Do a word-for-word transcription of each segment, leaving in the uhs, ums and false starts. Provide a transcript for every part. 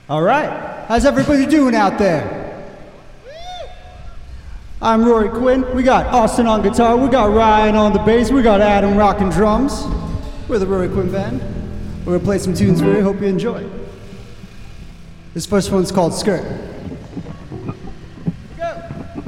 All right, how's everybody doing out there? I'm Rory Quinn. We got Austin on guitar, we got Ryan on the bass, we got Adam rocking drums. We're the Rory Quinn Band. We're gonna play some tunes for you, hope you enjoy. This first one's called Skirt. Go!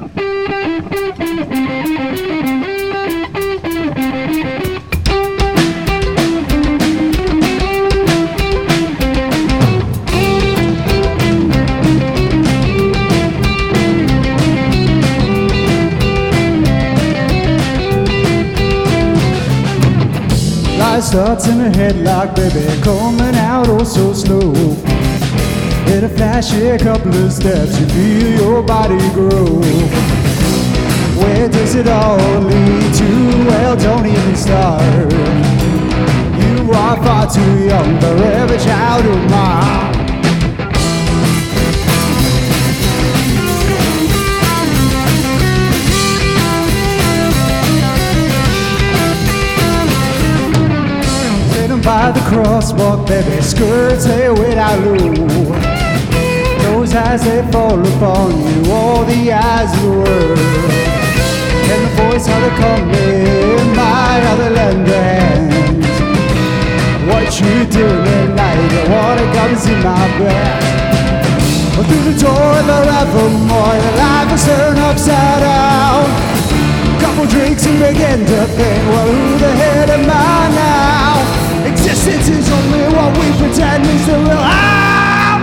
Life starts in a headlock, baby, coming out oh so slow. Hit a flash, a couple of steps, you feel your body grow. Where does it all lead to? Well, don't even start. You are far too young for every child of mine. By the crosswalk, baby, skirts lay way down low. Those eyes, they fall upon you, all the eyes of the world. And the voice of the company, my other lend a hand. What you doing at night, the water comes in my breath. But through the door of the evermore, your life is turned upside down. Couple drinks and begin to think, well, who the hell am I now? Existence is only what we pretend is the real out.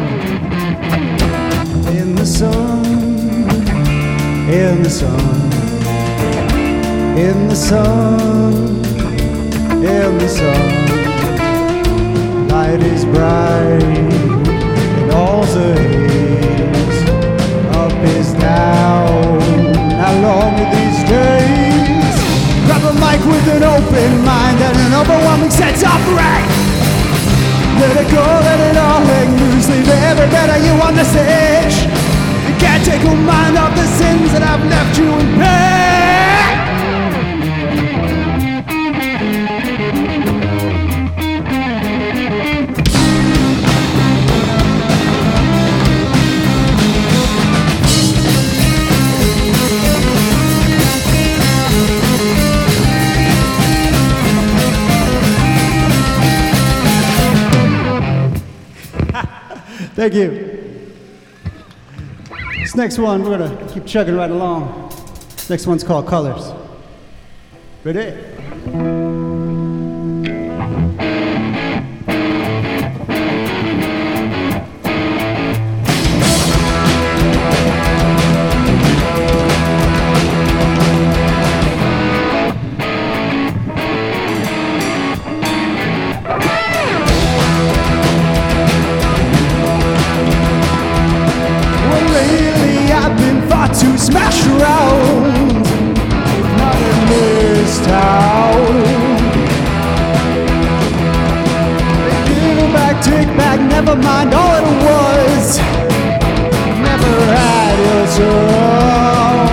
In the sun, in the sun, in the sun, in the sun. Light is bright and all's a haze. Up is down, how long are these days? Grab a mic with an open mind and an overwhelming sense of right. Let it go, let it all hang loose. Leave every better you on the stage. You can't take your mind off the sins that have left you in pain. Thank you. This next one, we're gonna keep chugging right along. This next one's called Colors. Ready? To smash around, not in this town. Give back, take back, never mind all it was. Never had your soul.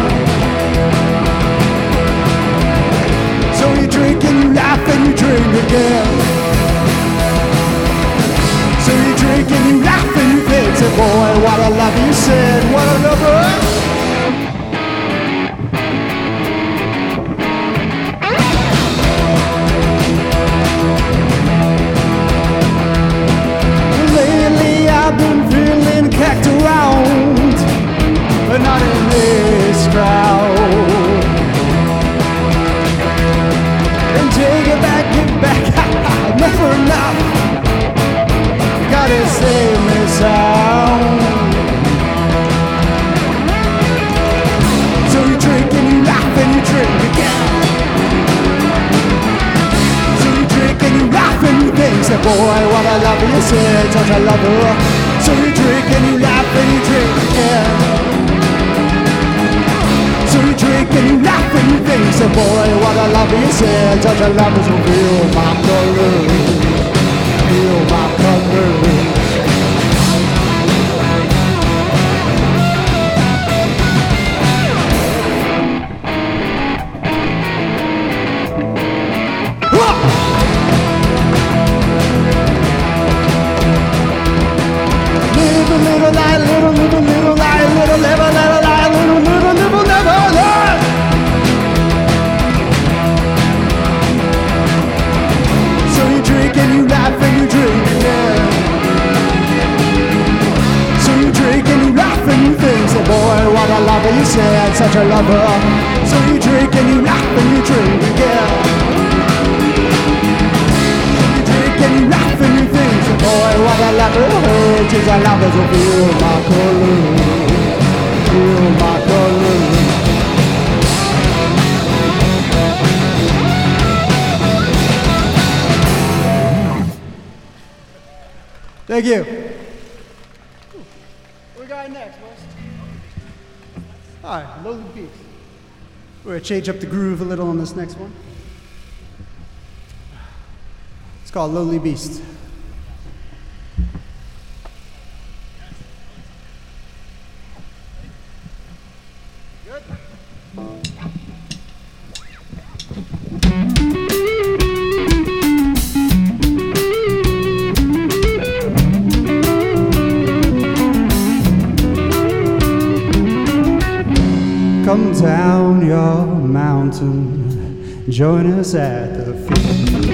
So you drink and you laugh and you drink again. So you drink and you laugh and you think, say, boy, what a love you said, what a lover. I've been feeling cacked around, but not in this crowd. And take it back, get back, never enough. Gotta save me sound. So you drink and you laugh and you drink again. So you drink and you laugh and you think, say, boy, what I love you, said, such a lover. So you drink and you laugh and you drink again. So you drink and you laugh and you think, say, boy, what I love you, said, such a lover, so feel my color, feel my color. little, little lie, little, little, little lie, little, never, never lie, little, little, little, never lie. So you drink and you laugh and you drink, yeah. So you drink and you laugh and you think, say, boy, what a lover you said, such a lover. So you drink and you laugh and you drink, yeah. And you laugh and you think, say, boy, what a lover, oh, tis a lover, so feel my color, feel my color. Thank you. What we got next, boys? All right, Lowly Beast. We're going to change up the groove a little on this next one. It's called Lowly Beast. Good. Come down your mountain, join us at the feast.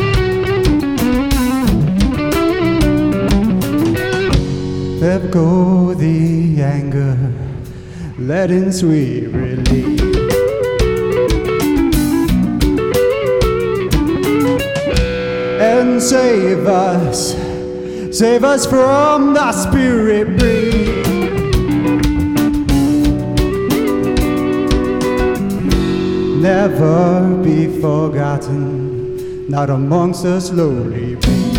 Let go the anger, let in sweet relief. And save us, save us from the spirit breeze. Never be forgotten, not amongst us lowly beings.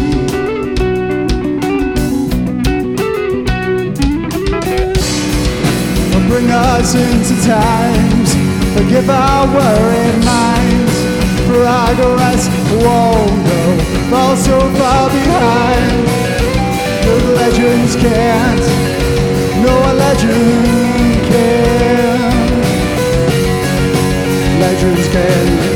Bring us into times, forgive our worried minds. Progress won't go, fall so far behind. The legends can't, no a legend can. Legends can.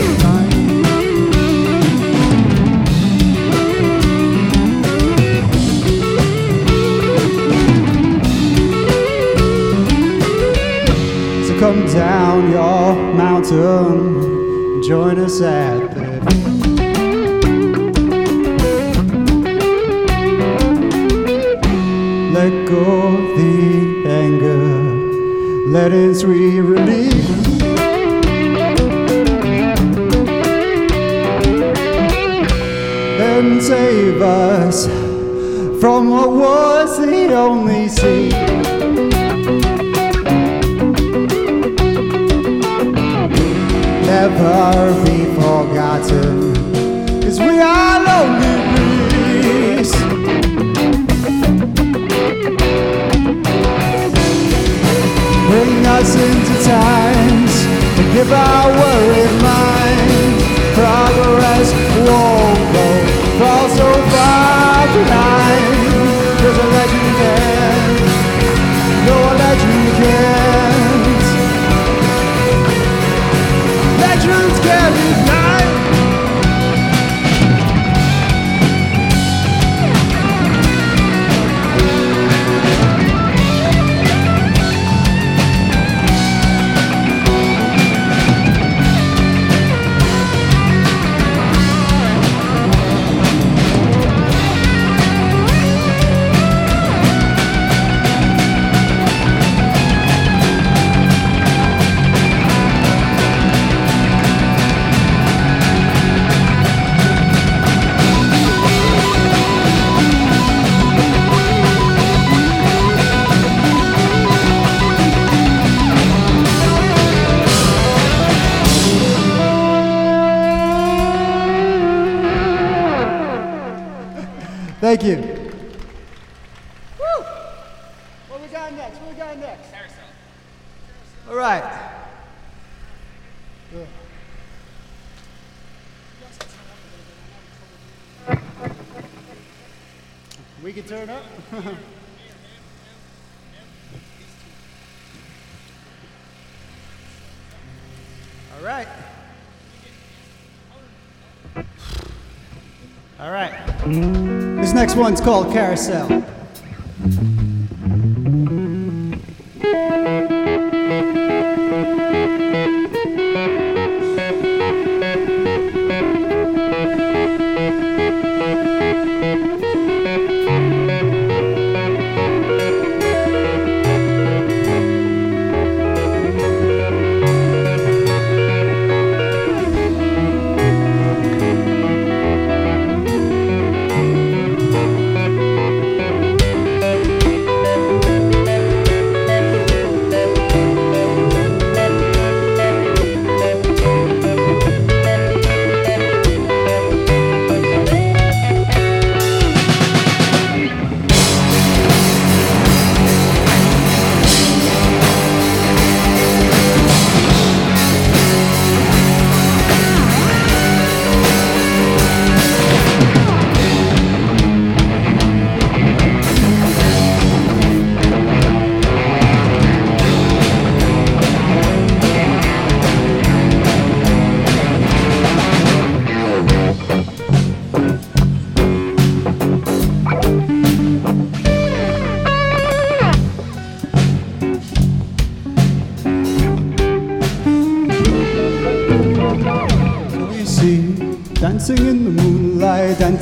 Come down your mountain, join us at the let go the anger, let in sweet relief. Then save us from what was the only sea. Never be forgotten, 'cause we are lonely beasts. Bring us into times, forgive our worried mind. Progress won't go, fall so far behind. There's a legend can, no legend can't. Legends can't ignite. Thank you. Woo! What we got next? What we got next? Carousel. All right. Good. We can turn up. All right. All right. This next one's called Carousel.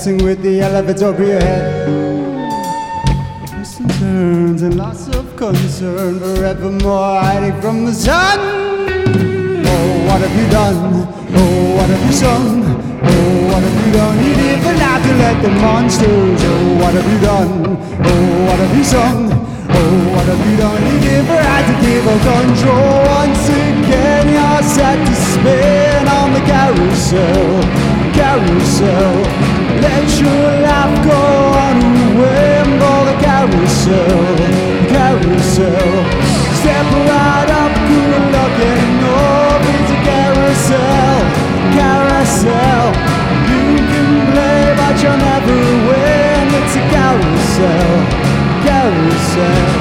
dancing with the elevator over your head. Twists and turns and lots of concern, forevermore hiding from the sun. Oh, what have you done? Oh, what have you sung? Oh, what have you done? You didn't have to let the monsters. Oh, what have you done? Oh, what have you sung? Oh, what have you done? You never had to give up control. Once again you're set to spin on the carousel, carousel. Let your life go on a whim for the carousel, carousel. Step right up, good luck and hope. It's a carousel, carousel. You can play but you'll never win. It's a carousel, carousel.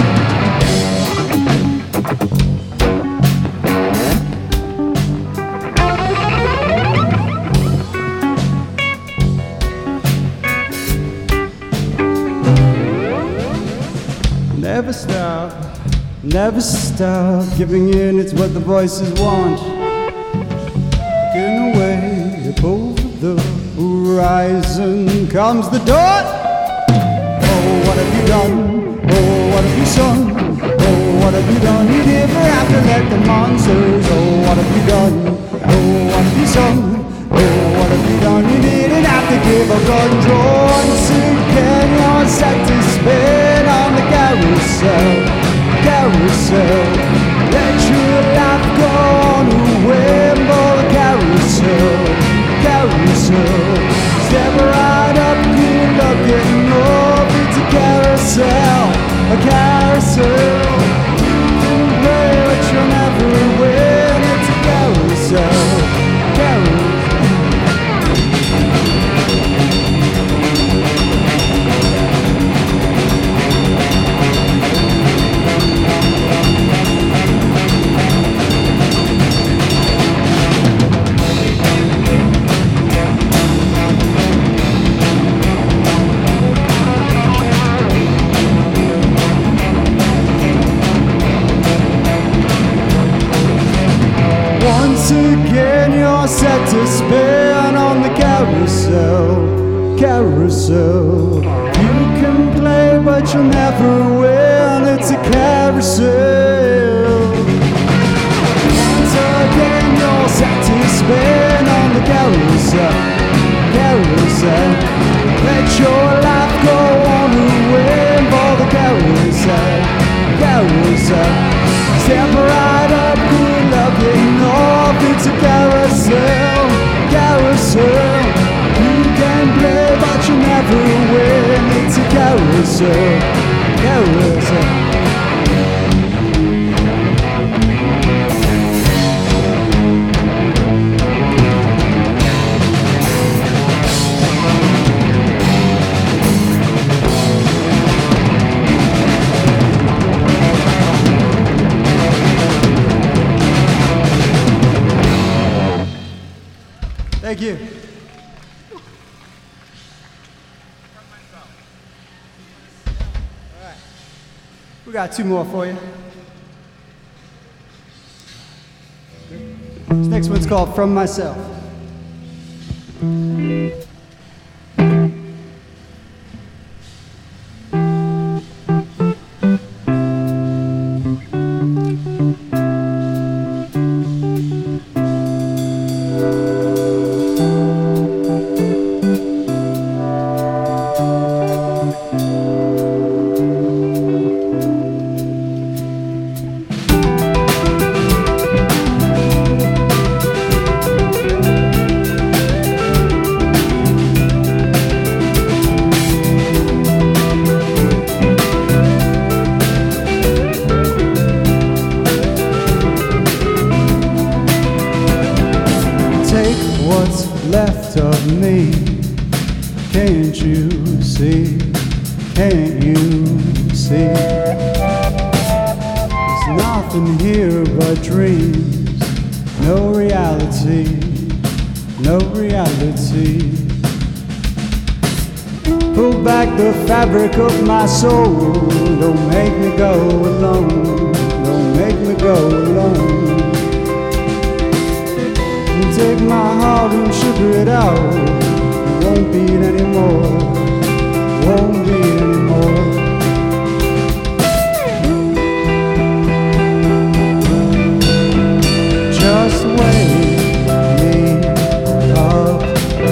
Never stop, never stop giving in, it's what the voices want. Looking away up over the horizon comes the dawn. Oh, what have you done? Oh, what have you sung? Oh, what have you done? You never have to let the monsters. Oh, what have you done? Oh, what have you sung? Oh, what have you done? You didn't have to give up control. Once again you're set to spin on the carousel, carousel. Let your life go on a whim for the carousel, carousel. Step right up, good luck getting off. It's a carousel, a carousel. You can play but you'll never win. It's a carousel, carousel. Once again you're set to spin on the carousel, carousel. You can play but you'll never win. It's a carousel. Once again you're set to spin on the carousel, carousel. Let your life go on a whim for the carousel, carousel. Step right up, good luck getting off. It's a carousel, carousel. You can play but you never win. It's a carousel, carousel. Thank you. All right. We got two more for you. This next one's called From Myself. Left of me, can't you see, can't you see? There's nothing here but dreams, no reality, no reality. Pull back the fabric of my soul, don't make me go alone, don't make me go alone. Take my heart and sugar it out. It won't won't beat anymore, won't beat anymore. Just wake me up.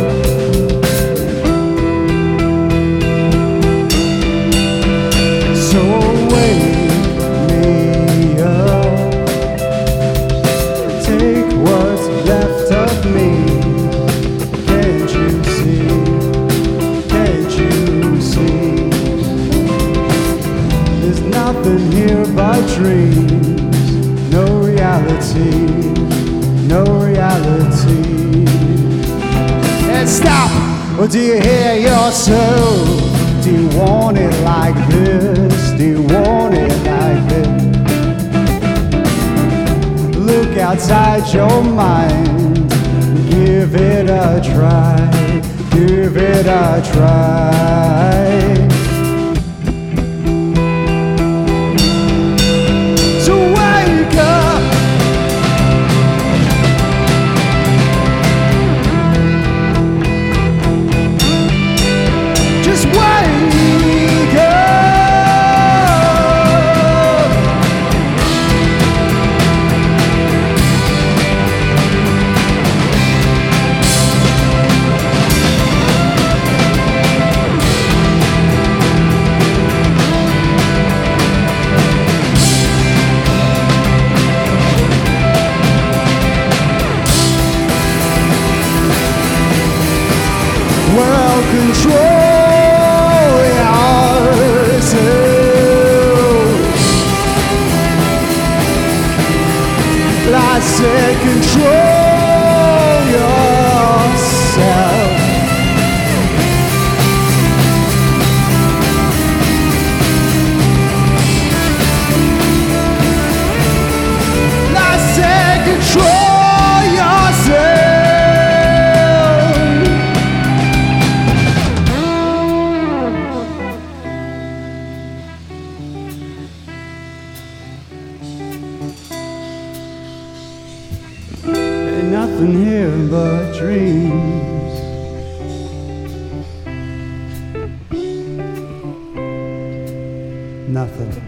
So wake me up. Take what's left of me. Can't you see? Can't you see? There's nothing here but dreams. No reality, no reality. And stop! Or do you hear yourself? Do you want it like this? Do you want it like this? Look outside your mind. Give it a try. Give it a try. So wake up. Just wake up. Well, control yourself. I said control yourself. I said control yourself. Ain't nothing here but dreams. Nothing.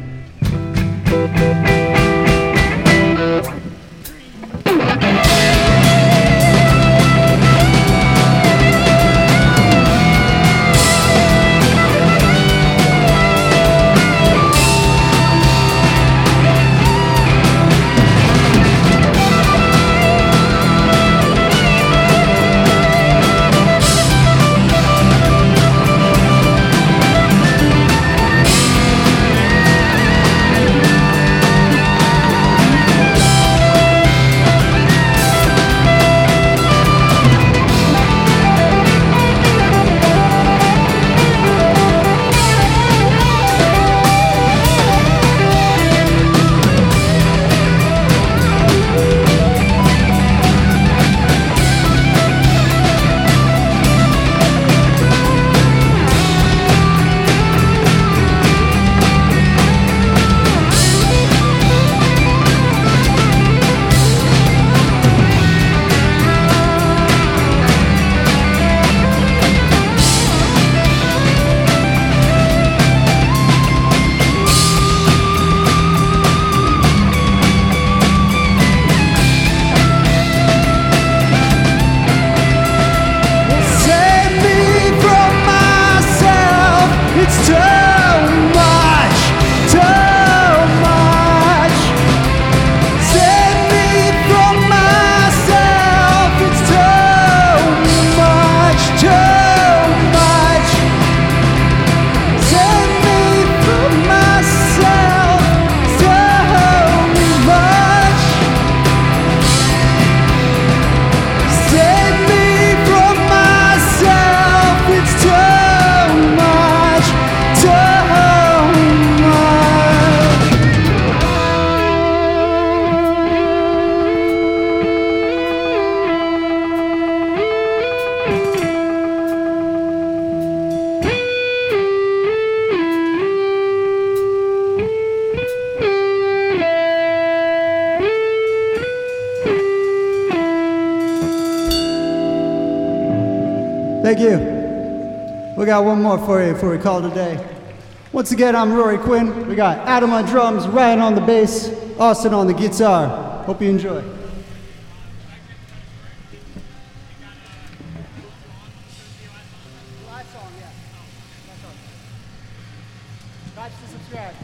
It's too much, too much. Save me from myself. It's too much, too much. Save me from myself. Too much. Save me from myself. It's too much. Thank you. We got one more for you before we call it a day. Once again, I'm Rory Quinn. We got Adam on drums, Ryan on the bass, Austin on the guitar. Hope you enjoy. Live song, yeah. Watch to subscribe.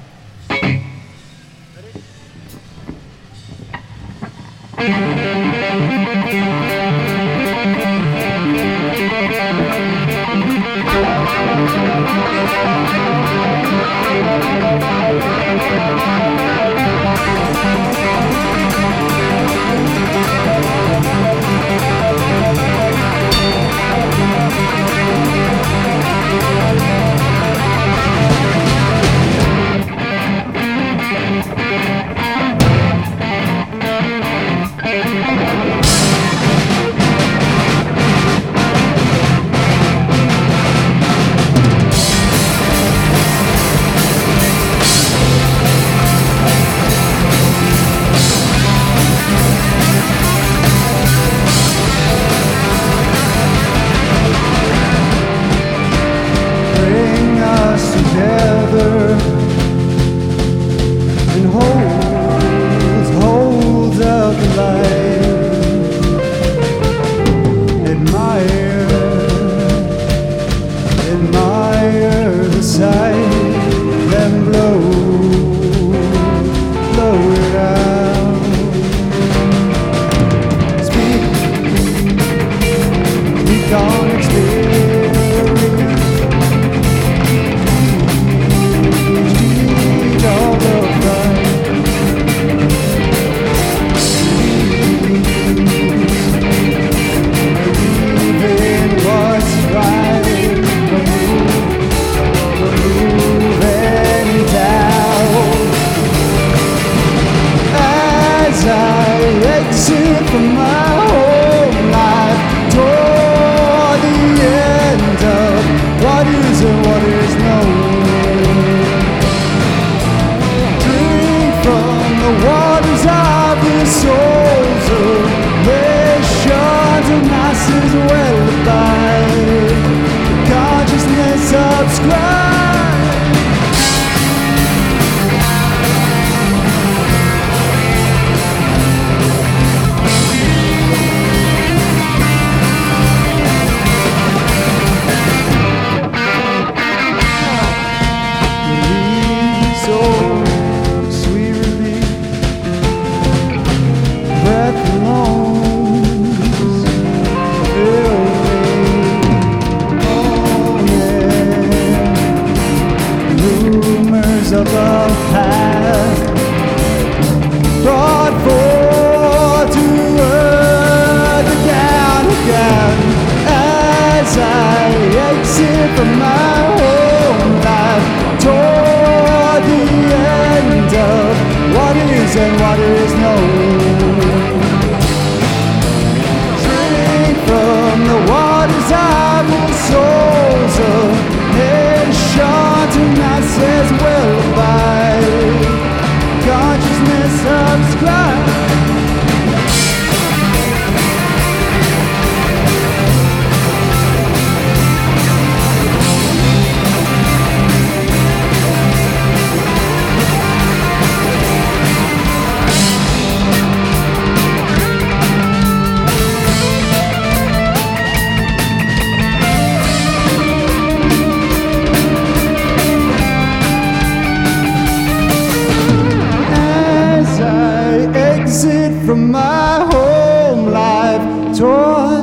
From my home life toward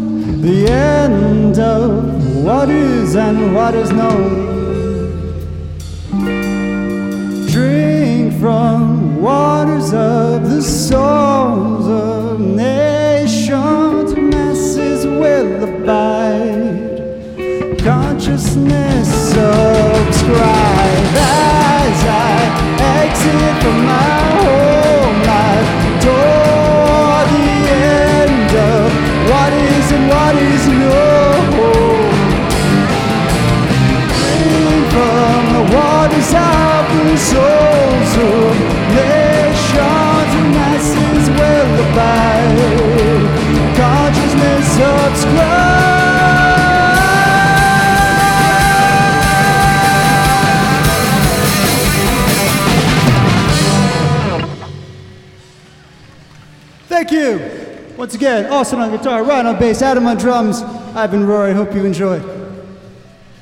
the end of what is and what is known. Drink from waters of the souls of nations, masses will abide. Consciousness subscribe as I exit from my home life toward the end of what is and what is known. Drink from the waters of the souls of nations and masses will abide. Consciousness subscribe. Thank you. Once again, Austin on guitar, Ryan on bass, Adam on drums. I've been Rory. Hope you enjoy.